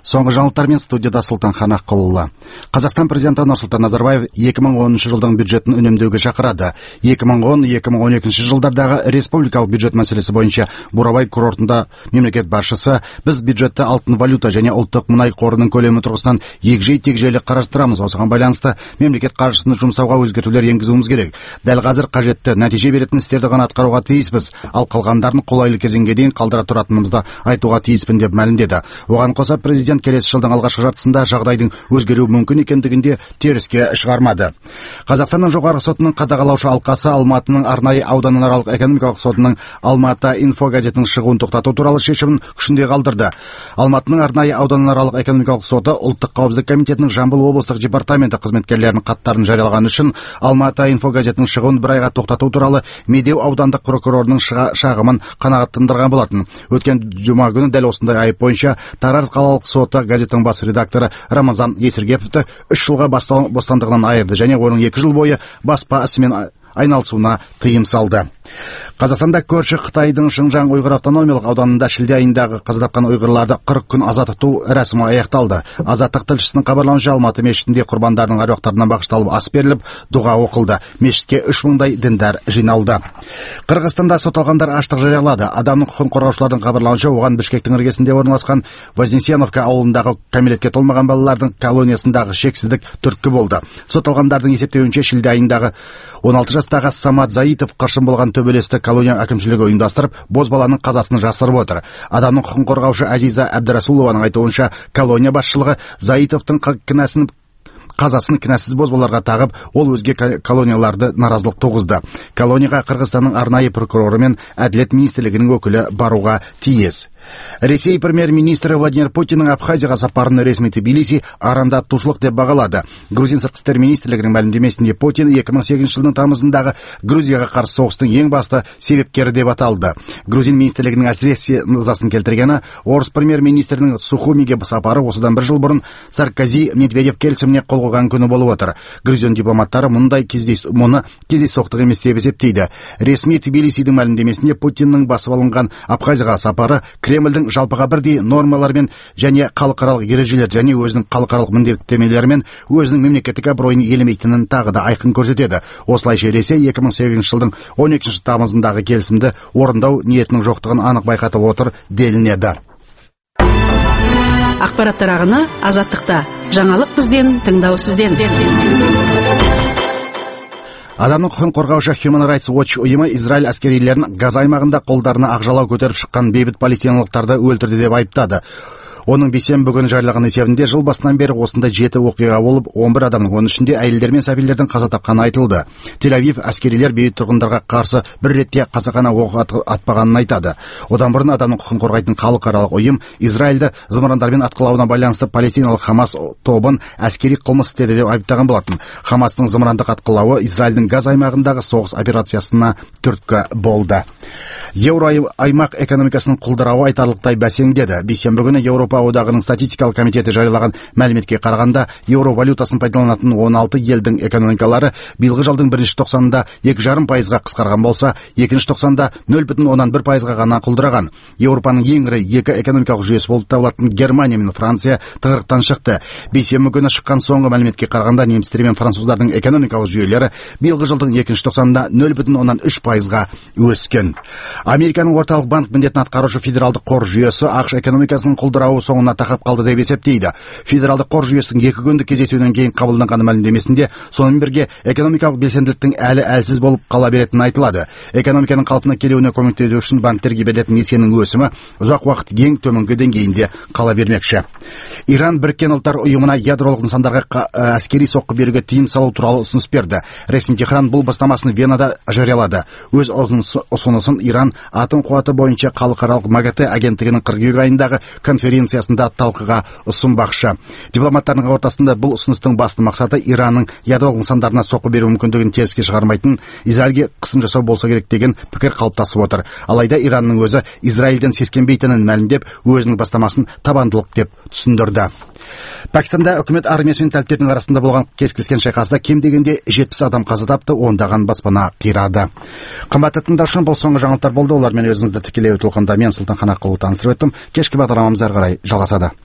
Соңғы жаңалықтармен студияда Сұлтанхан Аққұлұлы. Қазақстан президенті Нұрсұлтан Назарбаев 2010 жылдың бюджетін үнемдеуге шақырады. 2010-2012 жылдардағы республикалық бюджет мәселесі бойынша Бурабай курортында мемлекет басшысы біз бюджетті алтын валюта және ұлттық мұнай қорының көлемі тұрғысынан егжей-тегжейлі қарастырамыз. Осыған байланысты мемлекет қаржысын жұмсауға өзгертулер енгізуіміз керек. Дәл қазір қажетті нәтиже беретін істерді ғана атқаруға тиіспіз. Ал қалғандарын қолайлы кезеңге дейін қалдыра тұратынымызды айтуға тиіспін деп мәлімдеді. Оған қоса президент келесі жылдың алғашқы жартысында жағдайдың өзгеруі мүмкін екендігінде теріске шығармады. Қазақстанның жоғарғы сотының қадағалаушы алқасы Алматының арнайы ауданаралық экономикалық сотының Алматы инфо газетінің шығуын тоқтату туралы шешімін күшінде қалдырды. Алматының арнайы ауданаралық экономикалық соты ұлттық қауіпсіздік комитетінің Жамбыл облыстық департаменті қызметкерлерінің хаттарын жариялаған үшін Алматы инфо газетінің шығуын бір айға тоқтату туралы Медеу аудандық прокурорының шағымын қанағаттандырған болатын. Өткен жұма күні дәл осындай айып бойынша Тараз қалалық соты газеттің бас редакторы Рамазан Есіргеповті 3 жылға бостандығынан айырды және оның 2 жыл бойы баспа ісімен айналысуына тыйым салды. Қазақстанда көрші Қытайдың Шыңжаң ұйғыр автономиялық ауданында шілде айындағы қаза тапқан ұйғырларды 40 күн аза тұту рәсімі аяқталды. Азаттық тілшісінің хабарлауынша Алматы мешітінде құрбандардың аруақтарына бағышталып ас беріліп, дұға оқылды. Мешітке 3000-дай діндар жиналды. Қырғызстанда сотталғандар аштық жариялады. Адамның құқығын қорғаушылардың хабарлауынша оған Бішкектің іргесінде орналасқан Вознесеновка ауылындағы кәмелетке толмаған балалардың колониясындағы шексіздік түрткі болды. Сотталғандардың есептеуінше шілде айындағы 16 жастағы Самат Заитов қыршын болған төбелесті колония әкімшілігі ұйымдастырып, бозбаланың қазасын жасырып отыр. Адамның құқығын қорғаушы Азиза Әбдірасулованың айтуынша, колония басшылығы Заитовтың қазасын кінәсіз бозбаларға тағып, ол өзге колонияларды наразылық туғызды. Колонияға Қырғызстанның арнайы прокуроры мен Әділет министрлігінің өкілі баруға тиіс. Ресей премьер-министрі Владимир Путиннің Абхазияға сапарын ресми Тбилиси арандатушылық деп бағалады. Грузин сыртқы істер министрлігінің мәлімдемесінде Путин 2008 жылдың тамызындағы Грузияға қарсы соғыстың ең басты себепкері деп аталды. Грузин министрлігінің әсіресе ызасын келтіргені орыс премьер-министрінің Сухумиге сапары осыдан 1 жыл бұрын Саркози Медведев келісіміне қол қойған күні болып отыр. Грузин дипломаттары мұны кездейсоқтық емес деп есептейді. Ресми Тбилисидің мәлімдемесінде Путиннің басып алынған Абхазияға сапары Кремльдің жалпыға бірдей нормалармен және халықаралық ережелер және өзінің халықаралық міндеттемелерімен өзінің мемлекеттік абыройын елемейтінін тағы да айқын көрсетеді. Осылайша Ресей 2008 жылдың 12 тамызындағы келісімді орындау ниетінің жоқтығын анық байқатып отыр делінеді. Ақпараттар ағыны Азаттықта. Жаңалық бізден, тыңдау сізден. Адамның құқығын қорғаушы Human Rights Watch ұйымы Израиль әскерилерін Газа аймағында қолдарына ақжалау көтеріп шыққан бейбіт палестиналықтарды өлтірді деп айыптады. Оның бейсенбі күні жариялаған есебінде жыл басынан бері осында 7 оқиға болып, 11 адамның, оның ішінде әйелдер мен сәбилердің қаза тапқаны айтылды. Тель-Авив әскерилер бейбіт тұрғындарға қарсы бір ретте қасақана оқ атпағанын айтады. Одан бұрын адамның құқығын қорғайтын халықаралық ұйым Израильді зымырандармен атқылауына байланысты палестиналық Хамас тобын әскери қылмыс істеді деп айыптаған болатын. Хамастың зымырандық атқылауы Израильдің Газа аймағындағы соғыс операциясына түрткі болды. Еуроаймақ экономикасының құлдырауы айтарлықтай бәсеңдеді. Бейсенбі күні Еуропа одағының статистикалық комитеті жариялаған мәліметке қарағанда, еуро валютасын пайдаланатын 16 елдің экономикалары биылғы жылдың 1 тоқсанында 2,5%-ға қысқарған болса, 2 тоқсанда 0,1%-ға ғана құлдыраған. Еуропаның ең ірі екі экономикалық жүйесі болып табылатын Германия мен Франция тығырықтан шықты. Бейсенбі күні шыққан соңғы мәліметке қарағанда, немістер мен француздардың экономикалық жүйелері биылғы жылдың 2 тоқсанында 0,3%-ға өскен. Американың орталық банк міндетін атқарушы федералдық қор жүйесі ақш экономикасының құлдырауы соңына тақап қалды деп есептейді. Федералдық қор жүйесінің 2 күндік кездесуінен кейін қабылданған мәлімдемесінде сонымен бірге экономикалық белсенділіктің әлі әлсіз болып қала беретіні айтылады. Экономиканың қалпына келуіне көмектесу үшін банктерге берілетін несиенің өсімі ұзақ уақыт ең төменгі деңгейінде қала бермекші. Иран Біріккен ұлттар ұйымына ядролық нысандарға әскери соққы беруге тыйым салу туралы ұсыныс берді. Ресми Техран бұл бастамасын Венада жариялады. Өз ұсынысын Иран атом қуаты бойынша халықаралық МАГАТЭ агенттігінің қыркүйек айындағы конференциясында талқыға ұсынбақшы. Дипломаттардың ортасында бұл ұсыныстың басты мақсаты Иранның ядролық нысандарына соққы беру мүмкіндігін теріске шығармайтын, Израильге қысым жасау болса керек деген пікір қалыптасып отыр. Алайда Иранның өзі Израильден сескенбейтінін мәлімдеп, өзінің бастамасын табандылық деп түсіндірді. Пәкістанда үкімет армиясы мен тәліптердің арасында болған кескілескен шайқаста кем дегенде 70 адам қаза тапты, ондаған баспана қирады. Қымбатты тыңдаушым, бұл соңғы жаңалықтар болды. Олармен өзіңізді тікелей өтілқанда мен Сұлтанхан Аққұлұлы таныстырып өттім. Кешкі бағдарламамыз әрі қарай жалғасады.